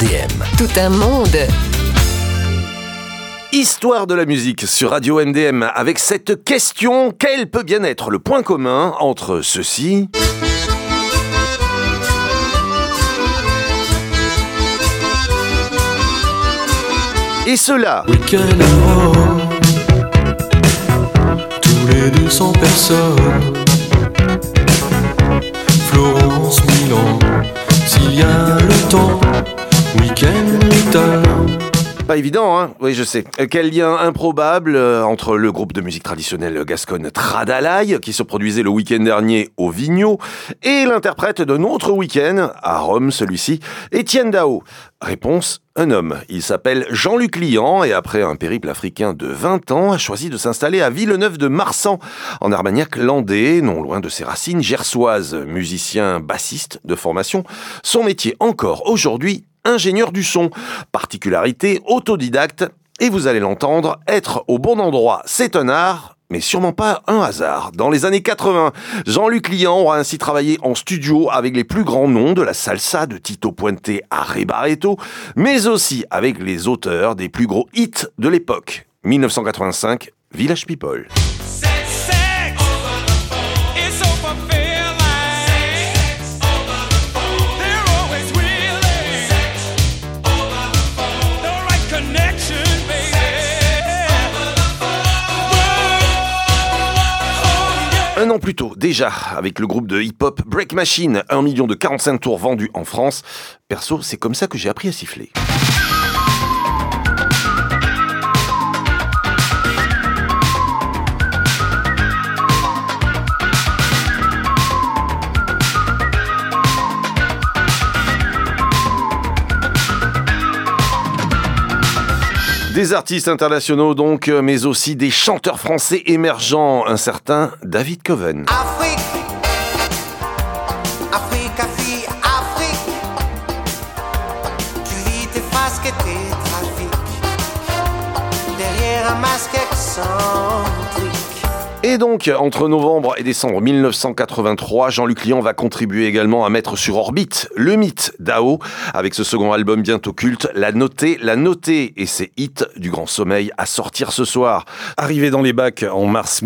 MDM. Tout un monde. Histoire de la musique sur Radio MDM avec cette question: quel peut bien être le point commun entre ceci et cela? Week-end à Rome, tous les 200 personnes. Florence, Milan, s'il y a le temps. Week-end létal. Pas évident, hein? Oui, je sais. Quel lien improbable entre le groupe de musique traditionnelle gasconne Tradalaï, qui se produisait le week-end dernier au Vigno, et l'interprète d'un autre week-end, à Rome celui-ci, Étienne Dao. Réponse: un homme. Il s'appelle Jean-Luc Lian et après un périple africain de 20 ans, a choisi de s'installer à Villeneuve-de-Marsan, en Armagnac-Landais, non loin de ses racines gersoises. Musicien bassiste de formation, son métier encore aujourd'hui, ingénieur du son. Particularité, autodidacte, et vous allez l'entendre, être au bon endroit, c'est un art, mais sûrement pas un hasard. Dans les années 80, Jean-Luc Lian aura ainsi travaillé en studio avec les plus grands noms de la salsa, de Tito Puente à Ray Barretto, mais aussi avec les auteurs des plus gros hits de l'époque. 1985, Village People. Un an plus tôt, déjà, avec le groupe de hip-hop Break Machine, 1 million de 45 tours vendus en France. Perso, c'est comme ça que j'ai appris à siffler. Des artistes internationaux donc, mais aussi des chanteurs français émergents, un certain David Coven. Afrique, Afrique, Afrique, Afrique, tu vis tes fasques et tes trafics, derrière un masque excentrique. Et donc, entre novembre et décembre 1983, Jean-Luc Lian va contribuer également à mettre sur orbite le mythe Dao, avec ce second album bientôt culte, La Notée, et ses hits du Grand Sommeil à sortir ce soir. Arrivé dans les bacs en mars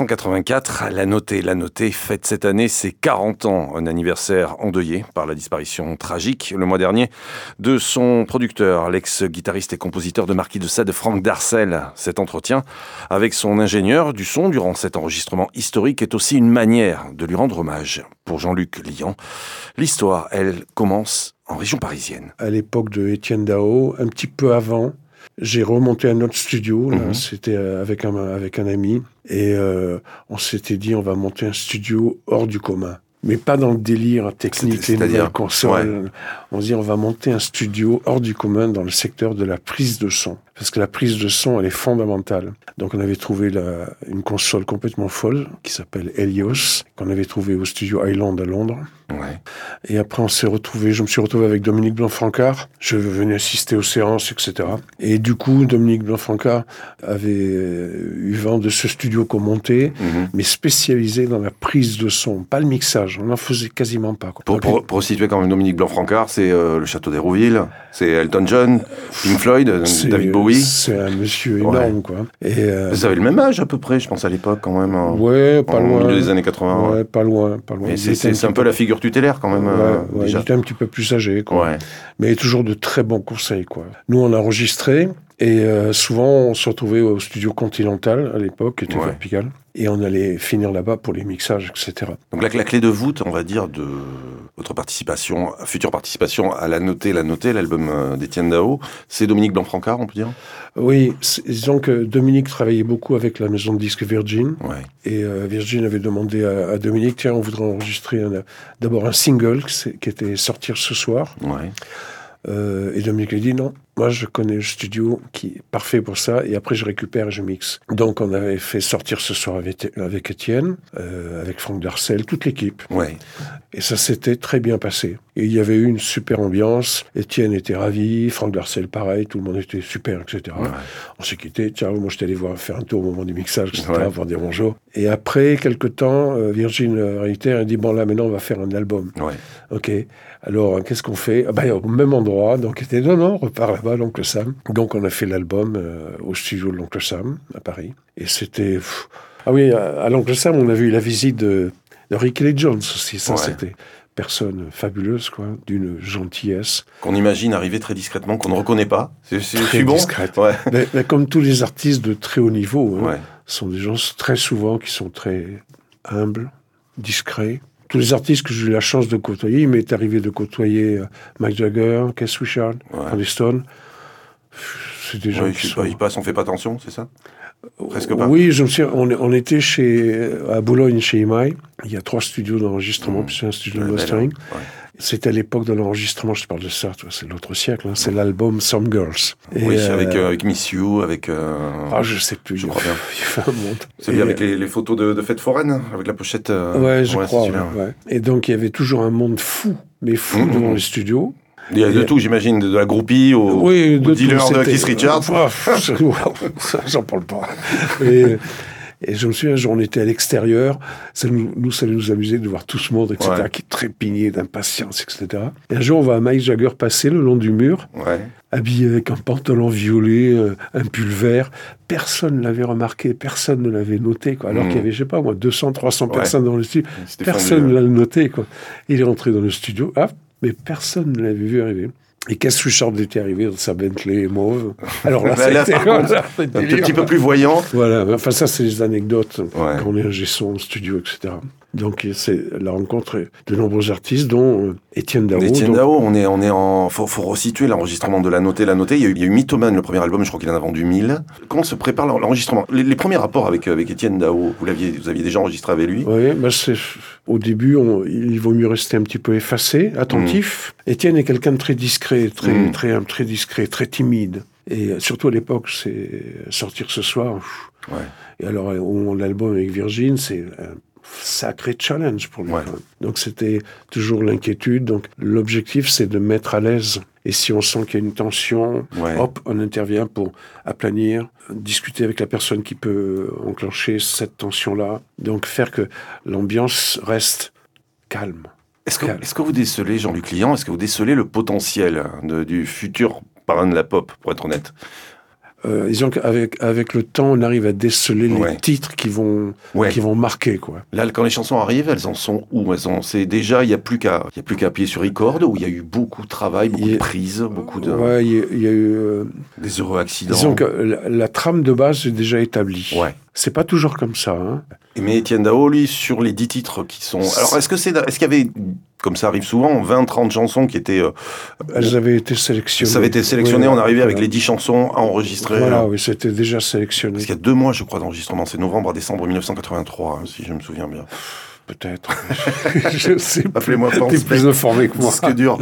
1984, La Notée fête cette année ses 40 ans, un anniversaire endeuillé par la disparition tragique, le mois dernier, de son producteur, l'ex-guitariste et compositeur de Marquis de Sade, Franck Darcel. Cet entretien avec son ingénieur du son durant cet enregistrement historique est aussi une manière de lui rendre hommage. Pour Jean-Luc Lian, l'histoire, elle, commence en région parisienne. À l'époque de Étienne Dao, un petit peu avant, j'ai remonté un autre studio, là, c'était avec un ami, et on s'était dit on va monter un studio hors du commun. Mais pas dans le délire technique, les nouvelles consoles. Ouais. On se dit on va monter un studio hors du commun dans le secteur de la prise de son. Parce que la prise de son, elle est fondamentale. Donc on avait trouvé une console complètement folle qui s'appelle Helios, qu'on avait trouvé au studio Highland à Londres. Ouais. Et après je me suis retrouvé avec Dominique Blanc-Francard. Je venais assister aux séances, etc. Et du coup, Dominique Blanc-Francard avait eu vent de ce studio qu'on montait, mais spécialisé dans la prise de son, pas le mixage. On n'en faisait quasiment pas. Pour situer quand même Dominique Blanc-Francard, c'est le Château d'Hérouville, c'est Elton John, Pink Floyd, David Bowie. C'est un monsieur énorme, quoi. Et vous avez le même âge à peu près, je pense à l'époque quand même. Ouais, pas loin. Au milieu des années 80. Ouais, pas loin. Et c'est un peu la figure tutélaire quand même. Ouais, déjà. Il était un petit peu plus âgé, quoi. Ouais. Mais toujours de très bons conseils, quoi. Nous, on a enregistré. Et souvent, on se retrouvait au studio Continental, à l'époque, qui était vers Pigalle. Et on allait finir là-bas pour les mixages, etc. Donc la clé de voûte, on va dire, de votre future participation à La Notée, l'album d'Étienne Dao, c'est Dominique Blanc-Francard, on peut dire ? Oui, disons que Dominique travaillait beaucoup avec la maison de disques Virgin. Ouais. Et Virgin avait demandé à Dominique, tiens, on voudrait enregistrer d'abord un single qui était sortir ce soir. Ouais. Et Dominique a dit non, Moi, je connais le studio qui est parfait pour ça, et après, je récupère et je mixe. Donc, on avait fait sortir ce soir avec Étienne, avec Franck Darcel, toute l'équipe. Ouais. Et ça s'était très bien passé. Et il y avait eu une super ambiance. Étienne était ravi, Franck Darcel pareil, tout le monde était super, etc. Ouais. On s'est quitté. Ciao, moi, j'étais allé faire un tour au moment du mixage, etc., Ouais. pour dire bonjour. Et après, quelques temps, Virgin Réiter a dit, bon, là, maintenant, on va faire un album. Ouais. OK. Alors, qu'est-ce qu'on fait? Au même endroit. Donc, il était, non, on repart là-bas, l'Oncle Sam. Donc, on a fait l'album au studio de l'Oncle Sam, à Paris. Et c'était... Ah oui, à l'Oncle Sam, on a vu la visite de Rick Lee Jones aussi. Ça, c'était personne fabuleuse, quoi, d'une gentillesse. Qu'on imagine arriver très discrètement, qu'on ne reconnaît pas. C'est bon. Discrète. Ouais. Mais comme tous les artistes de très haut niveau, hein, Ouais. sont des gens très souvent qui sont très humbles, discrets. Tous les artistes que j'ai eu la chance de côtoyer, il m'est arrivé de côtoyer Mick Jagger, Keith Richards, Rolling Stone. C'est des gens qui sont... Ils passent, on fait pas attention, c'est ça? Presque pas. Oui, on était à Boulogne, chez EMI. Il y a 3 studios d'enregistrement, puis c'est un studio de mastering. Ouais. C'était à l'époque de l'enregistrement, je te parle de ça, c'est l'autre siècle. Hein, c'est l'album Some Girls. Et Oui, avec Miss You, avec... je sais plus. Je crois bien. Il fait un monde. C'est bien avec les photos de fêtes foraines, avec la pochette... Ouais, je crois. Ouais. Ouais. Et donc, il y avait toujours un monde fou, mais fou devant les studios. Il y a de tout, j'imagine, de la groupie au dealer de Keith Richards. J'en parle pas. Et je me souviens, un jour, on était à l'extérieur. Ça nous amusait de voir tout ce monde, etc., qui trépignait d'impatience, etc. Et un jour, on voit Mick Jagger passer le long du mur, habillé avec un pantalon violet, un pull vert. Personne ne l'avait remarqué, personne ne l'avait noté, quoi. Alors qu'il y avait, je sais pas moi, 200, 300 personnes dans le studio. Personne ne l'a noté, quoi. Il est rentré dans le studio, mais personne ne l'avait vu arriver. Et Keith Richards était arrivé dans sa Bentley mauve. Alors là, c'était un petit peu plus voyant. Voilà, enfin ça, c'est les anecdotes quand on est ingé son, studio, etc. Donc c'est la rencontre de nombreux artistes, dont Étienne Dao. Étienne Dao, on est en... Faut resituer l'enregistrement de La Notée. Il y a eu Mythomane, le premier album, je crois qu'il en a vendu 1000. Comment se prépare l'enregistrement? Les premiers rapports avec Étienne Dao, vous aviez déjà enregistré avec lui? Oui, au début, il vaut mieux rester un petit peu effacé, attentif. Étienne est quelqu'un de très discret, très discret, très timide. Et surtout à l'époque, c'est Sortir ce soir. Et alors, l'album avec Virgin, c'est un sacré challenge pour lui. Donc c'était toujours l'inquiétude. Donc l'objectif, c'est de mettre à l'aise. Et si on sent qu'il y a une tension, hop, on intervient pour aplanir, discuter avec la personne qui peut enclencher cette tension-là. Donc faire que l'ambiance reste calme. Est-ce que vous décelez, Jean-Luc Lian, est-ce que vous décelez le potentiel du futur parrain de la pop, pour être honnête? Disons qu'avec le temps, on arrive à déceler les titres qui vont marquer, quoi. Là, quand les chansons arrivent, elles en sont où? C'est déjà, il n'y a plus qu'à appuyer sur record, où il y a eu beaucoup de travail, beaucoup de prises, beaucoup de... Ouais, il y a eu... des heureux accidents. Disons que la trame de base est déjà établie. Ouais. C'est pas toujours comme ça, hein. Mais Étienne Dao, lui, sur les 10 titres qui sont... Alors, est-ce qu'il y avait, comme ça arrive souvent, 20-30 chansons qui étaient... Elles avaient été sélectionnées. Ça avait été sélectionné, on arrivait avec les 10 chansons à enregistrer. Voilà, oui, c'était déjà sélectionné. Parce qu'il y a 2 mois, je crois, d'enregistrement. C'est novembre à décembre 1983, si je me souviens bien. Peut-être. Je sais pas. Appelez-moi T'es plus informé que moi. Disque dur.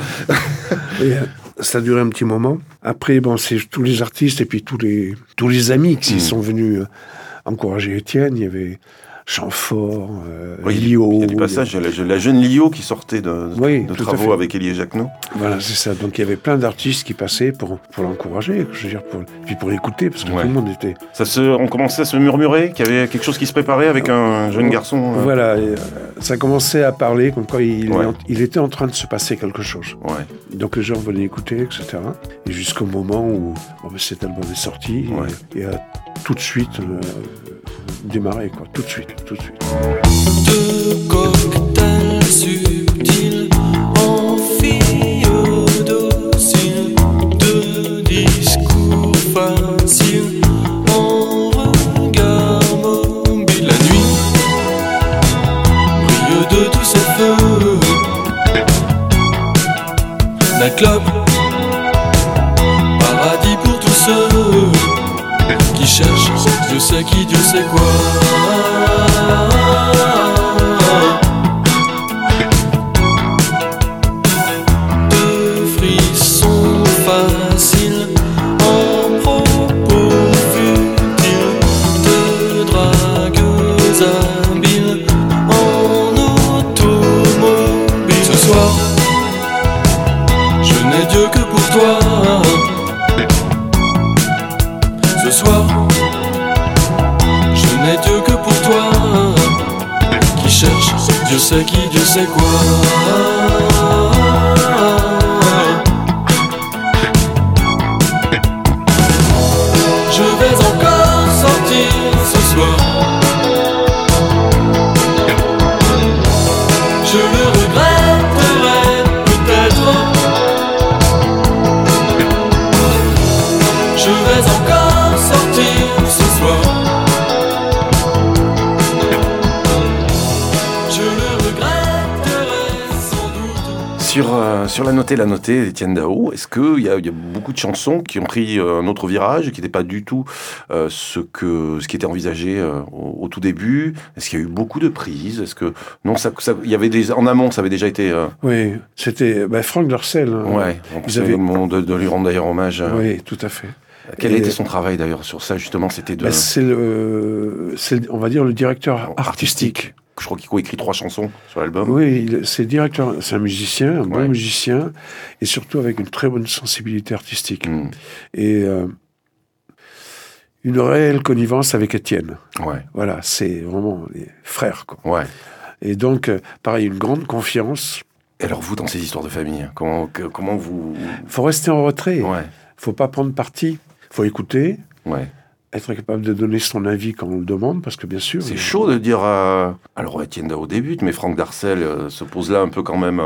Et, ça a duré un petit moment. Après, c'est tous les artistes et puis tous les amis qui sont venus encourager Étienne. Il y avait Chamfort, Lio. Il y a du passage. La jeune Lio qui sortait de travaux avec Élie et Jacquenot. Voilà, c'est ça. Donc il y avait plein d'artistes qui passaient pour l'encourager, je veux dire, puis pour l'écouter, parce que tout le monde était... On commençait à se murmurer qu'il y avait quelque chose qui se préparait avec un jeune garçon. Voilà, ça commençait à parler, comme quoi il était en train de se passer quelque chose. Donc les gens venaient écouter, etc. Et jusqu'au moment où cet album est sorti, et a tout de suite démarré, quoi. Tout de suite. Deux cocktails subtils en filles dociles, deux discours faciles en regard mobile. La nuit brille de tous ses feux. La club, paradis pour tous ceux qui cherchent Dieu sait qui, Dieu sait quoi. Deux frissons faciles sais qui, Dieu sait quoi. Je vais encore sortir ce soir. Je le regretterai peut-être. Je vais encore sortir ce soir. Je le regretterai sans doute. Sur la notée d'Étienne Dao, est-ce qu'il y a beaucoup de chansons qui ont pris un autre virage et qui n'étaient pas du tout ce qui était envisagé au tout début? Est-ce qu'il y a eu beaucoup de prises? Est-ce que non, il y avait en amont, ça avait déjà été. Oui, c'était Franck Dorcel. Ouais, ils avaient le moment de lui rendre d'ailleurs hommage. Oui, tout à fait. Quel était son travail d'ailleurs sur ça justement? C'était c'est on va dire le directeur artistique. Je crois qu'il coécrit 3 chansons sur l'album. Oui, c'est directeur, c'est un musicien, un bon musicien, et surtout avec une très bonne sensibilité artistique. Et une réelle connivence avec Étienne. Ouais. Voilà, c'est vraiment les frères, quoi. Ouais. Et donc, pareil, une grande confiance. Et alors vous, dans ces histoires de famille, comment vous... Faut rester en retrait. Ouais. Faut pas prendre parti. Faut écouter. Ouais. Être capable de donner son avis quand on le demande, parce que bien sûr... C'est chaud de dire... Alors, Étienne Dao débute, mais Franck Darcel se pose là un peu quand même...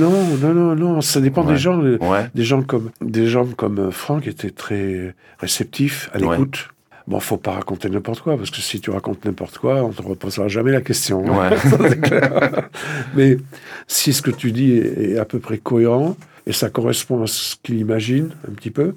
Non, ça dépend des gens. Ouais. Des gens comme Franck étaient très réceptifs à l'écoute. Bon, faut pas raconter n'importe quoi, parce que si tu racontes n'importe quoi, on te reposera jamais la question. Ouais. C'est clair. Mais si ce que tu dis est à peu près cohérent, et ça correspond à ce qu'il imagine, un petit peu,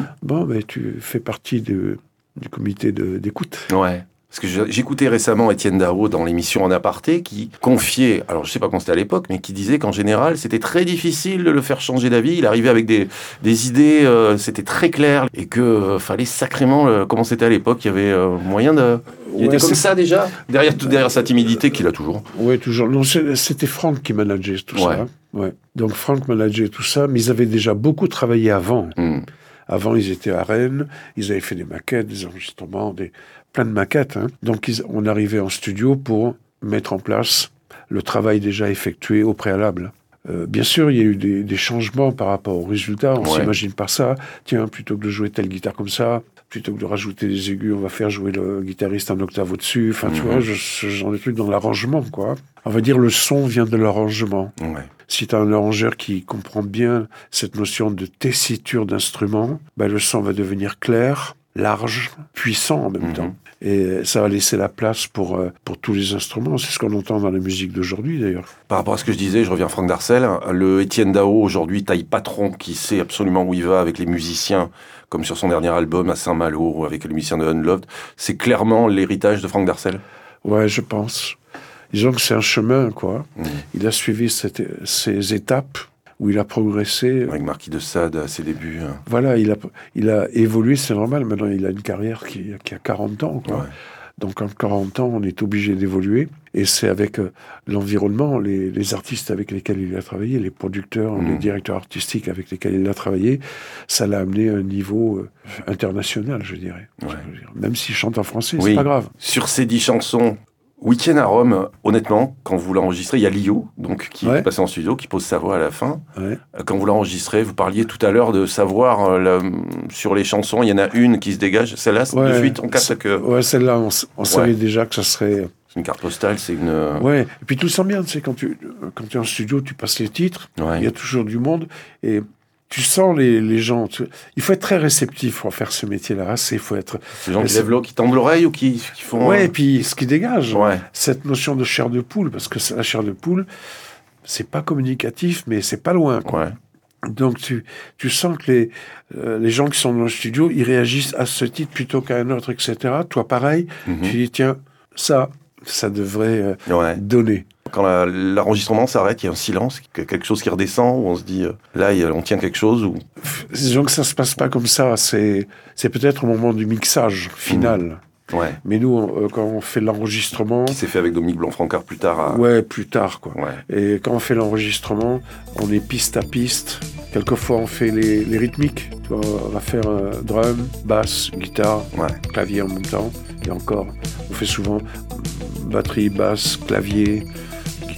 tu fais partie du comité d'écoute. Ouais. Parce que j'écoutais récemment Étienne Dao dans l'émission En Aparté qui confiait, alors je sais pas quand c'était à l'époque, mais qui disait qu'en général c'était très difficile de le faire changer d'avis. Il arrivait avec des idées, c'était très clair et que fallait sacrément, comment c'était à l'époque, il y avait moyen de... Il était comme ça déjà, derrière sa timidité qu'il a toujours. Oui, toujours. Non, c'était Franck qui manageait tout ça. Ouais. Donc Franck manageait tout ça, mais ils avaient déjà beaucoup travaillé avant. Avant, ils étaient à Rennes, ils avaient fait des maquettes, des enregistrements, plein de maquettes. Donc, on arrivait en studio pour mettre en place le travail déjà effectué au préalable. Bien sûr, il y a eu des changements par rapport au résultat. On s'imagine pas ça. Tiens, plutôt que de jouer telle guitare comme ça, plutôt que de rajouter des aigus, on va faire jouer le guitariste un octave au-dessus. Enfin, tu vois, ce genre de trucs dans l'arrangement, quoi. On va dire le son vient de l'arrangement. Ouais. Si tu as un arrangeur qui comprend bien cette notion de tessiture d'instrument, le son va devenir clair, large, puissant en même temps. Et ça va laisser la place pour tous les instruments. C'est ce qu'on entend dans la musique d'aujourd'hui, d'ailleurs. Par rapport à ce que je disais, je reviens à Franck Darcel, le Étienne Dao, aujourd'hui, taille patron, qui sait absolument où il va avec les musiciens, comme sur son dernier album à Saint-Malo, avec les musiciens de Unloved, c'est clairement l'héritage de Franck Darcel? Ouais, je pense. Disons que c'est un chemin, quoi. Il a suivi ces étapes où il a progressé. Avec Marquis de Sade à ses débuts. Voilà, il a évolué, c'est normal. Maintenant, il a une carrière qui a 40 ans, quoi. Ouais. Donc, en 40 ans, on est obligé d'évoluer. Et c'est avec l'environnement, les artistes avec lesquels il a travaillé, les producteurs, les directeurs artistiques avec lesquels il a travaillé, ça l'a amené à un niveau international, je dirais. Ouais. Même s'il chante en français, c'est pas grave. Sur ces 10 chansons... Week-end à Rome, honnêtement, quand vous l'enregistrez, il y a Lio, donc, qui est passé en studio, qui pose sa voix à la fin. Ouais. Quand vous l'enregistrez, vous parliez tout à l'heure de savoir, sur les chansons, il y en a une qui se dégage. Celle-là, de suite, on capte que... Ouais, celle-là, on savait déjà que ça serait... C'est une carte postale, c'est une... Ouais, et puis tout sent bien, tu sais, quand tu es en studio, tu passes les titres, il y a toujours du monde, et... Tu sens les gens. Il faut être très réceptif pour faire ce métier-là. Il faut être. Les gens qui tendent l'oreille ou qui font. Ouais, et puis ce qui dégage, cette notion de chair de poule, parce que la chair de poule, c'est pas communicatif, mais c'est pas loin, quoi. Ouais. Donc tu sens que les gens qui sont dans le studio, ils réagissent à ce titre plutôt qu'à un autre, etc. Toi, pareil, tu dis tiens, ça devrait donner. Quand l'enregistrement s'arrête, il y a un silence, quelque chose qui redescend, où on se dit, là, on tient quelque chose. Ou... Disons que ça ne se passe pas comme ça. C'est peut-être au moment du mixage final. Ouais. Mais nous, quand on fait l'enregistrement... Qui s'est fait avec Dominique Blanc-Francard plus tard. Ouais, plus tard, quoi. Ouais. Et quand on fait l'enregistrement, on est piste à piste. Quelquefois, on fait les rythmiques. Tu vois, on va faire drum, basse, guitare, clavier en même temps. Et encore, on fait souvent batterie, basse, clavier...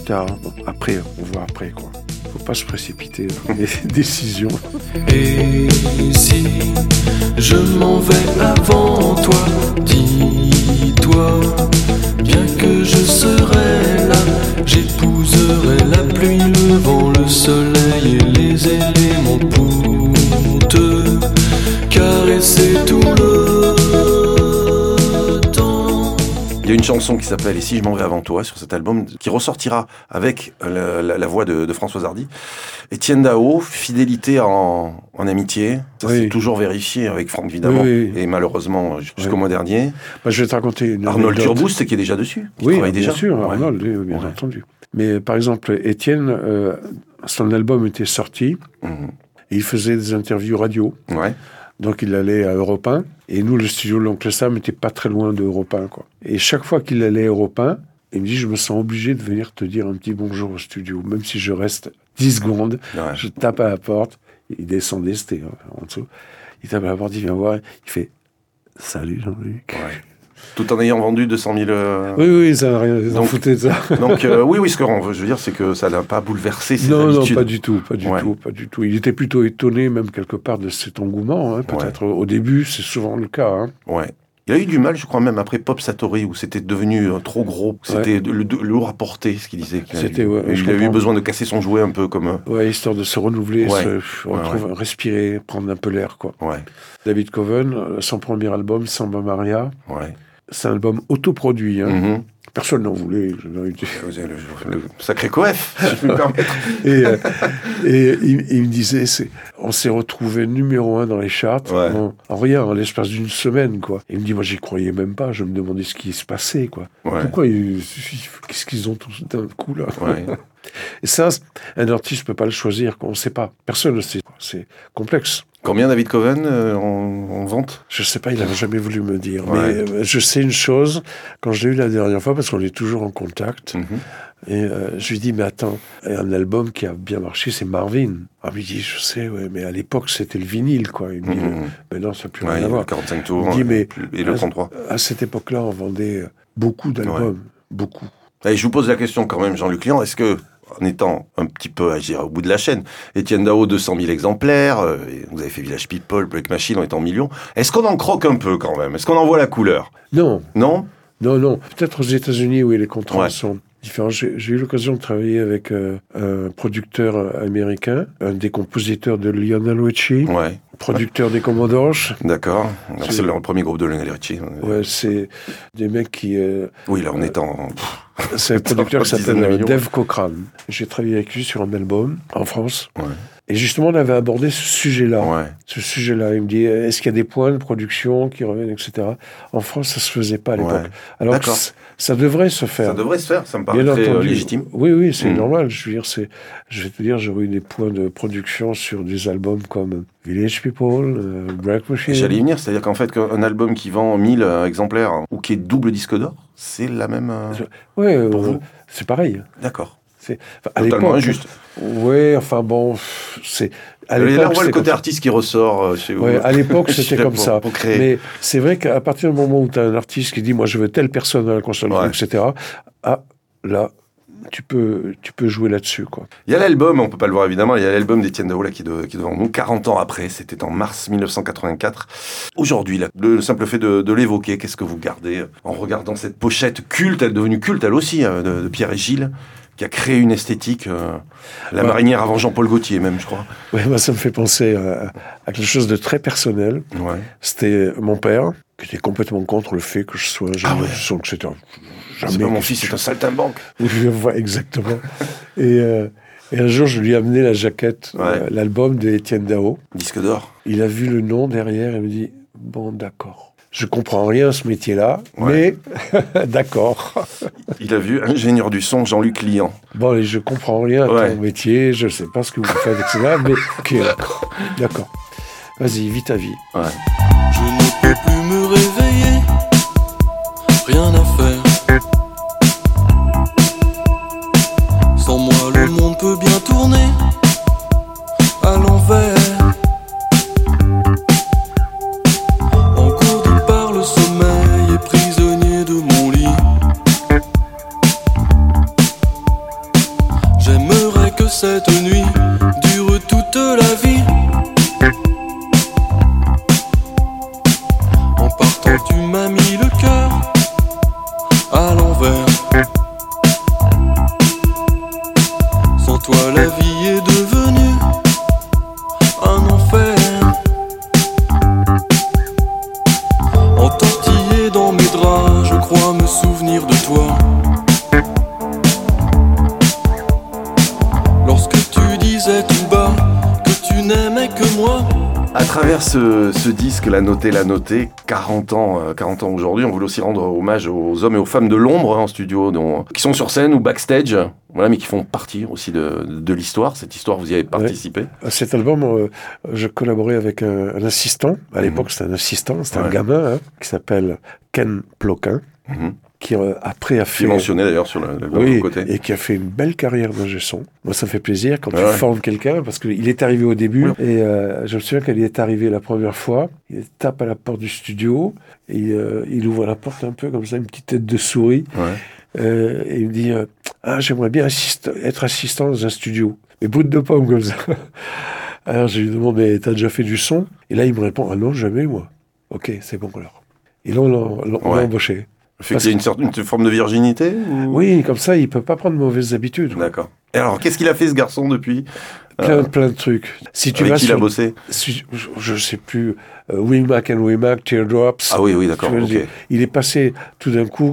tard. Bon, après, on voit après, quoi. Faut pas se précipiter dans les décisions. Et si je m'en vais avant toi, dis-toi bien que je serai là, j'épouserai la pluie, le vent, le soleil et les éléments pour te caresser tout le temps. Il y a une chanson qui s'appelle « Et si je m'en vais avant toi » sur cet album, qui ressortira avec la voix de Françoise Hardy. Étienne Dao, fidélité en amitié, ça Oui. s'est toujours vérifié avec Franck évidemment, Oui. et malheureusement jusqu'au Oui. mois dernier. Bah, je vais te raconter une Arnold anecdote. Turboust qui est déjà dessus, qui Oui, travaille bien déjà. sûr, Ouais. Arnold, oui, bien Ouais. entendu. Mais par exemple, Étienne, son album était sorti, Mhm. et il faisait des interviews radio. Ouais. Donc il allait à Europe 1, et nous, le studio de l'Oncle Sam n'était pas très loin de Europe 1, quoi. Et chaque fois qu'il allait à Europe 1, il me dit, je me sens obligé de venir te dire un petit bonjour au studio, même si je reste 10 secondes, Ouais. je tape à la porte, il descendait, c'était en dessous, il tape à la porte, il vient voir, il fait « Salut Jean-Luc ». Ouais. Tout en ayant vendu 200 000... Oui, ça n'a rien, ils en Donc- foutaient de ça. Donc oui, ce que je veux dire, c'est que ça n'a pas bouleversé ses Non, habitudes. pas du tout, pas du Ouais. tout, pas du tout. Il était plutôt étonné, même quelque part, de cet engouement. Hein, peut-être au début, c'est souvent le cas. Hein. Ouais. Il a eu du mal, je crois, même après Pop Satori, où c'était devenu trop gros. C'était lourd à porter, ce qu'il disait. C'était, ouais, je il a eu comprends. besoin de casser son jouet un peu comme... Ouais, histoire de se renouveler, Ouais. respirer, prendre un peu l'air, quoi. Ouais, David Coven, son premier album, Samba Maria, ouais. c'est un album autoproduit. Hein. Mhm. Personne n'en voulait. Vous avez le sacré coef, si je peux me permettre. Et il me disait, on s'est retrouvé numéro 1 dans les charts Ouais. en rien, en l'espace d'une semaine, quoi. Il me dit, moi, j'y croyais même pas. Je me demandais ce qui se passait, quoi. Ouais. Pourquoi qu'est-ce qu'ils ont tous d'un coup, là? Ouais. Et ça, un artiste peut pas le choisir, quoi. On sait pas. Personne ne sait. C'est complexe. Combien David Coven en vente? Je sais pas, il n'avait jamais voulu me dire. Ouais. Mais je sais une chose, quand je l'ai eu la dernière fois, parce qu'on est toujours en contact, Mhm. et je lui dis, mais attends, il y a un album qui a bien marché, c'est Marvin. Ah, il me dit, je sais, ouais, mais à l'époque, c'était le vinyle, quoi. Il me dit, Mhm. mais non, ça n'a plus Ouais, rien il y à avait voir. 45 tours Il dit, mais et le 33. à cette époque-là, on vendait beaucoup d'albums. Beaucoup. Allez, je vous pose la question quand même, Jean-Luc Lian, est-ce que, en étant un petit peu, je dirais, au bout de la chaîne, Étienne Dao, 200 000 exemplaires, et vous avez fait Village People, Break Machine, on est en millions, est-ce qu'on en croque un peu quand même? Est-ce qu'on en voit la couleur? Non, Non? non. Peut-être aux États-Unis où les contrats Ouais. sont différents. J'ai eu l'occasion de travailler avec un producteur américain, un des compositeurs de Lionel Richie, Ouais, producteur des Commodores. d'accord. C'est le premier groupe de Lionel Richie. Ouais, c'est des mecs qui... Oui, là, on est en... c'est un producteur qui Dizaines de s'appelle millions. Dave Cochrane. J'ai travaillé avec lui sur un album en France. Ouais. Et justement, on avait abordé ce sujet-là. Ouais. Ce sujet-là. Il me dit, est-ce qu'il y a des points de production qui reviennent, etc. En France, ça se faisait pas à l'époque. Ouais. Alors que D'accord. ça devrait se faire. Ça devrait se faire, ça me paraît Bien très entendu. légitime. Oui, c'est Mm. normal. Je vais te dire, j'aurais eu des points de production sur des albums comme Village People, Break Machine. Et j'allais y venir, c'est-à-dire qu'en fait, qu'un album qui vend 1000 exemplaires, ou qui est double disque d'or, c'est la même... Ouais, Pour vous c'est pareil. D'accord. À Totalement l'époque, injuste. Oui, enfin bon, c'est à Et là, l'époque. on voit le c'était côté comme ça. artiste qui ressort chez vous. Ouais, à l'époque, c'était comme ça. Pour créer. Mais c'est vrai qu'à partir du moment où tu as un artiste qui dit, moi, je veux telle personne dans la console, Ouais. etc. Ah, là, tu peux jouer là-dessus, quoi. Il y a l'album, on peut pas le voir évidemment, il y a l'album d'Étienne Dao là, qui est devant nous, 40 ans après, c'était en mars 1984. Aujourd'hui, là, le simple fait de l'évoquer, qu'est-ce que vous gardez en regardant cette pochette culte, elle est devenue culte elle aussi, de Pierre et Gilles, qui a créé une esthétique, la Ouais. marinière avant Jean-Paul Gaultier même, je crois. Ouais, moi, ça me fait penser à quelque chose de très personnel. Ouais. C'était mon père, qui était complètement contre le fait que je sois ingénieur du son, etc. C'est pas mon fils, c'est un saltimbanque. Oui, je vois exactement. et un jour, je lui ai amené la jaquette, Ouais. l'album d'Étienne Dao. Disque d'or. Il a vu le nom derrière et me dit « Bon, d'accord. Je comprends rien à ce métier-là, Ouais. mais d'accord. Il a vu ingénieur du son Jean-Luc Lian. Bon, allez, je comprends rien à Ouais. ton métier, je sais pas ce que vous faites, etc. Mais ok, d'accord. Vas-y, vis ta vie. Ouais. Je ne peux plus me réveiller, rien à faire. Sans moi le monde peut bien tourner à l'envers. Engourdi par le sommeil et prisonnier de mon lit. n'est que moi. À travers ce disque, La Notée, 40 ans aujourd'hui, on voulait aussi rendre hommage aux hommes et aux femmes de l'ombre en studio, qui sont sur scène ou backstage, voilà, mais qui font partie aussi de l'histoire. Cette histoire, vous y avez participé. À cet album, je collaborais avec un assistant. À l'époque, c'était un assistant, c'était un gamin qui s'appelle Ken Ploquin. Qui après a fait... Qui est mentionné d'ailleurs sur le côté. Et qui a fait une belle carrière d'ingé son. Moi, ça me fait plaisir quand tu formes quelqu'un, parce qu'il est arrivé au début, et je me souviens quand il est arrivé la première fois, il tape à la porte du studio, et il ouvre la porte un peu comme ça, une petite tête de souris, et il me dit j'aimerais bien être assistant dans un studio. Mais bout de pomme comme ça. Alors je lui demande, mais t'as déjà fait du son? Et là, il me répond, non, jamais, moi. Ok, c'est bon alors. Et là, on l'a embauché. Fait qu'il y a une forme de virginité ou... Oui, comme ça, il peut pas prendre de mauvaises habitudes. D'accord. Et alors, qu'est-ce qu'il a fait, ce garçon, depuis plein de trucs. Si tu avec vas qui il a bossé je sais plus, Wimack and Wimack, Teardrops. Ah oui, d'accord. Okay. Il est passé tout d'un coup.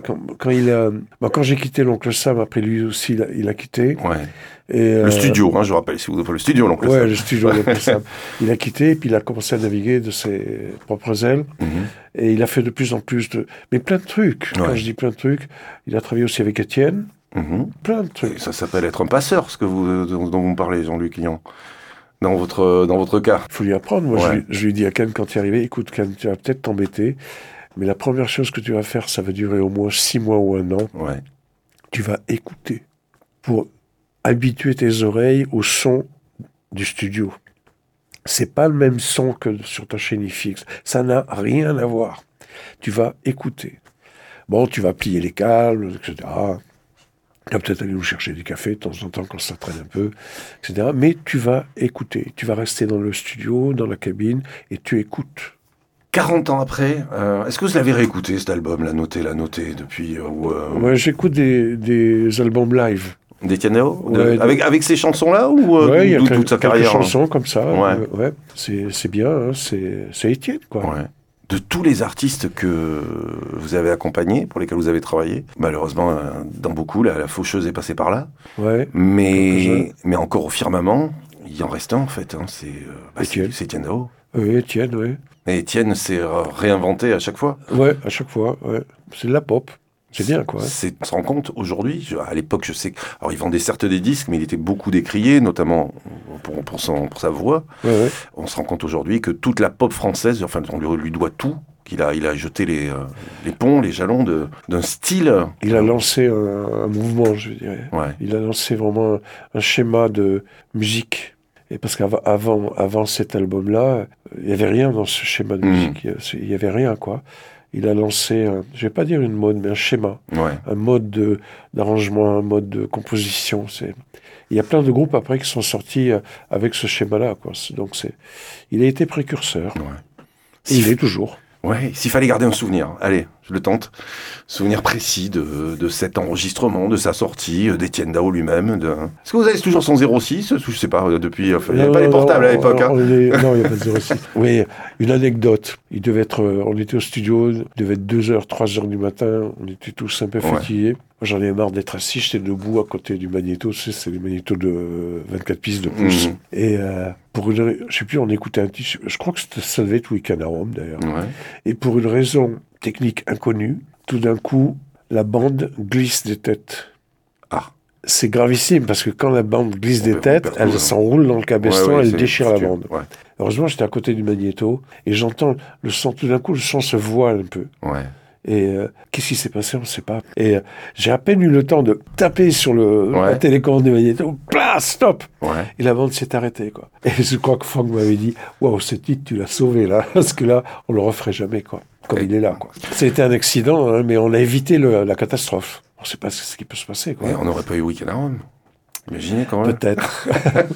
Quand j'ai quitté l'Oncle Sam, après lui aussi, il a quitté. Ouais. Et le studio, je rappelle, si vous le studio, l'Oncle Sam. Ouais, le studio, l'Oncle Sam. Il a quitté, puis il a commencé à naviguer de ses propres ailes. Et il a fait de plus en plus mais plein de trucs. Quand je dis plein de trucs, il a travaillé aussi avec Étienne. Plein de trucs. Ça s'appelle être un passeur, dont vous me parlez, Jean-Luc Lian. Dans votre cas. Il faut lui apprendre. Moi, je lui dis à Ken quand il est arrivé, écoute, Ken, tu vas peut-être t'embêter, mais la première chose que tu vas faire, ça va durer au moins 6 mois ou 1 an. Ouais. Tu vas écouter pour habituer tes oreilles au son du studio. C'est pas le même son que sur ta chaîne fixe. Ça n'a rien à voir. Tu vas écouter. Bon, tu vas plier les câbles, etc. Tu vas peut-être aller nous chercher du café de temps en temps quand ça traîne un peu, etc. Mais tu vas écouter. Tu vas rester dans le studio, dans la cabine, et tu écoutes. 40 ans après, est-ce que vous l'avez réécouté, cet album, La Notée, depuis Ouais, j'écoute des albums live. D'Étienne Dao avec ces chansons-là ou il y a toute sa carrière chansons comme ça. C'est bien, c'est Étienne, quoi. Ouais. De tous les artistes que vous avez accompagnés, pour lesquels vous avez travaillé, malheureusement, dans beaucoup, la faucheuse est passée par là. Ouais. Mais encore au firmament, il en reste un, en fait. C'est Étienne Dao. Oui, Étienne, oui. Et Étienne s'est réinventé à chaque fois. Ouais, à chaque fois, ouais. C'est de la pop. C'est bien, quoi. On se rend compte aujourd'hui, à l'époque, je sais alors il vendait certes des disques, mais il était beaucoup décrié, notamment pour sa voix. Ouais. On se rend compte aujourd'hui que toute la pop française, enfin, on lui doit tout, qu'il a jeté les ponts, les jalons d'un style. Il a lancé un mouvement, je dirais. Ouais. Il a lancé vraiment un schéma de musique. Et parce qu'avant cet album-là, il n'y avait rien dans ce schéma de musique. Il n'y avait rien, quoi. Il a lancé, je vais pas dire une mode, mais un schéma, un mode d'arrangement, un mode de composition. Il y a plein de groupes après qui sont sortis avec ce schéma-là, quoi. Donc il a été précurseur. Ouais. Et il est toujours. Ouais, s'il fallait garder un souvenir, allez, je le tente. Souvenir précis de cet enregistrement, de sa sortie, d'Étienne Dao lui-même. Est-ce que vous avez toujours son 06 ? Je sais pas, depuis... il n'y avait pas les portables à l'époque. Non, il n'y a pas de 06. Oui, une anecdote. On était au studio, il devait être 2h, 3h du matin, on était tous un peu fatigués. Moi, j'en ai marre d'être assis, j'étais debout à côté du magnéto, tu sais, c'est des magnétos de 24 pistes de pouce. Et je sais plus, on écoutait un titre, je crois que ça devait être Weekend à Rome d'ailleurs. Ouais. Et pour une raison technique inconnue, tout d'un coup, la bande glisse des têtes. Ah. C'est gravissime, parce que quand la bande glisse des têtes, elle s'enroule dans le cabeston, elle déchire la bande. Ouais. Heureusement, j'étais à côté du magnéto, et j'entends le son, tout d'un coup, le son se voile un peu. Ouais. Et qu'est-ce qui s'est passé, on ne sait pas. Et j'ai à peine eu le temps de taper sur la télécommande du magnéto, stop. Et la bande s'est arrêtée, quoi. Et je crois que Franck m'avait dit, waouh, ce titre, tu l'as sauvé là, parce que là, on le referait jamais, quoi. Comme il est là, quoi. C'était un accident, hein, mais on a évité la catastrophe. On ne sait pas ce qui peut se passer, quoi. Et on n'aurait pas eu Weekend à Rome. Imaginez quand même. Peut-être.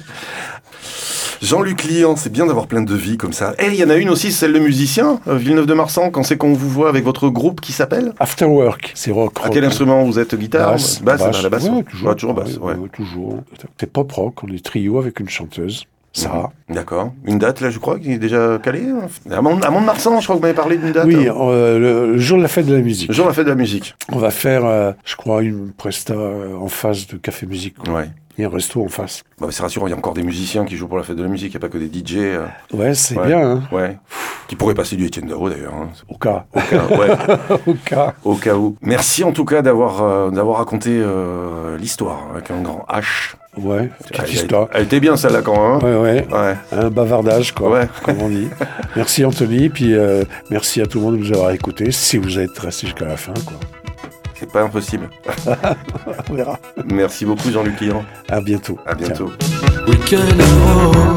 Jean-Luc Lian, c'est bien d'avoir plein de vies comme ça. Et il y en a une aussi, celle de musicien, Villeneuve-de-Marsan, quand c'est qu'on vous voit avec votre groupe qui s'appelle Afterwork, c'est rock. À quel instrument vous êtes? Guitare? Basse. La basse. Ouais, toujours. Toujours basse, toujours. C'est pop rock, on est trio avec une chanteuse. Ça. D'accord. Une date, là, je crois, qui est déjà calée. À Mont-de-Marsan, je crois que vous m'avez parlé d'une date. Oui, le jour de la fête de la musique. Le jour de la fête de la musique. On va faire, je crois, une presta en face de Café Musique. Ouais. Il y a un resto en face. Bah, c'est rassurant, il y a encore des musiciens qui jouent pour la fête de la musique, il n'y a pas que des DJ. Ouais, c'est Ouais. bien. Hein. Ouais. Qui pourrait passer du Etienne Dao, d'ailleurs. Hein. Au cas. Ouais. Au cas. Au cas où. Merci en tout cas d'avoir raconté l'histoire avec un grand H. Ouais, petite histoire. Elle était bien celle-là quand même. Hein. Ouais. Un bavardage, quoi, Ouais. comme on dit. Merci Anthony, puis merci à tout le monde de nous avoir écoutés, si vous êtes restés jusqu'à la fin, quoi. C'est pas impossible. On verra. Merci beaucoup Jean-Luc Lian. À bientôt. À bientôt. Week-end à Rome,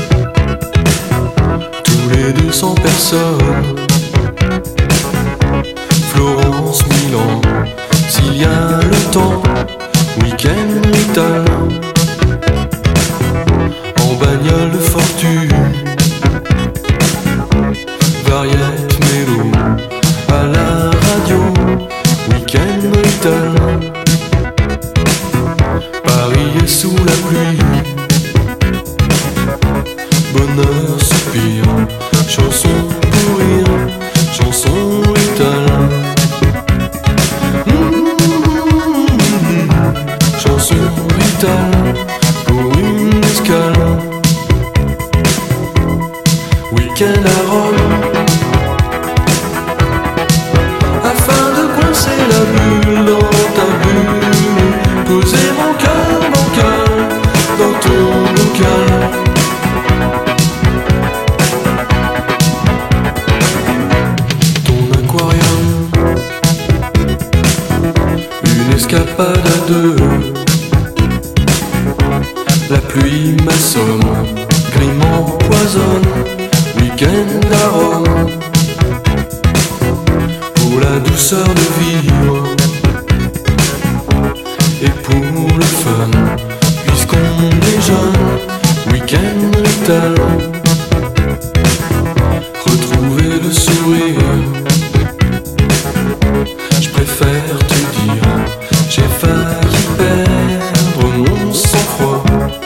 tous les 200 personnes. Florence, Milan, s'il y a le temps. Week-end Rital, en bagnole fortune. Variette mélo, à la radio. Week-end Rital, Paris est sous la pluie. Bonheur, soupir, chanson pour rire, chanson Rital. Chanson Rital, pour une escale. Week-end à Rome, afin de coincer la bulle dans ta bulle. Poser mon cœur bancal dans ton bocal. Ton aquarium, une escapade à deux. La pluie m'assomme, gris m'empoisonne. Week-end à Rome, pour la douceur de vivre et pour le fun, puisqu'on est jeune. Week-end Rital, retrouver le sourire. Je préfère te dire, j'ai failli perdre mon sang-froid.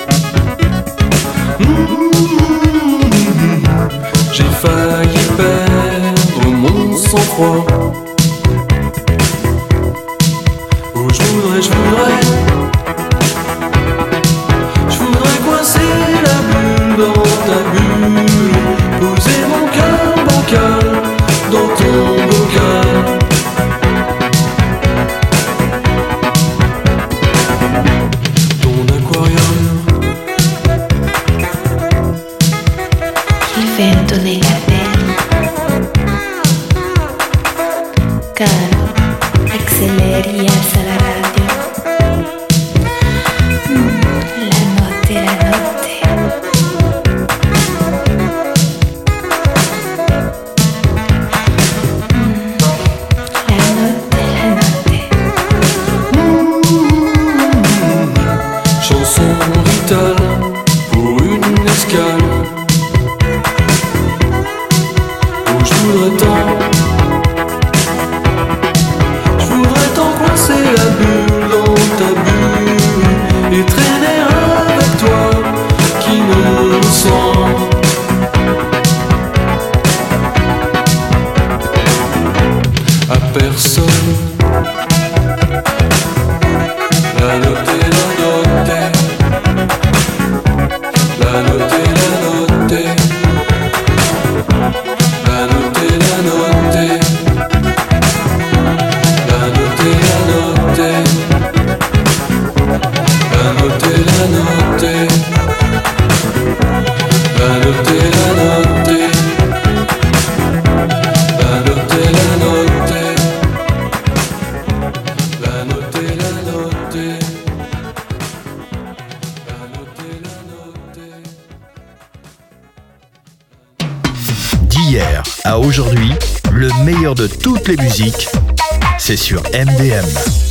J'ai failli perdre mon sang-froid. Oh, je voudrais coincer la bulle dans ta bulle. Poser mon cœur bancal dans ton bocal. Ton aquarium, Il vento nella pelle, caro, acceleri, alza la radio. La notte, la notte. La notte, la notte. chanson Rital, pour une escale. Oh, je voudrais tant coincer la bulle dans ta bulle et traîner avec toi qui ne le sent. À personne. La notte, la notte. La notte, la notte. La notte, la notte. La notte, la notte. La notte, la notte. La notte, la notte. La notte, la notte. La notte, la notte. La notte, la notte. D'hier à aujourd'hui, le meilleur de toutes les musiques, c'est sur MDM.